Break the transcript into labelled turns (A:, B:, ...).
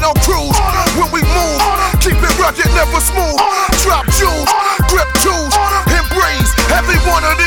A: on cruise. When we move, keep it rugged, never smooth. Drop jewels, grip tools, embrace every one of these.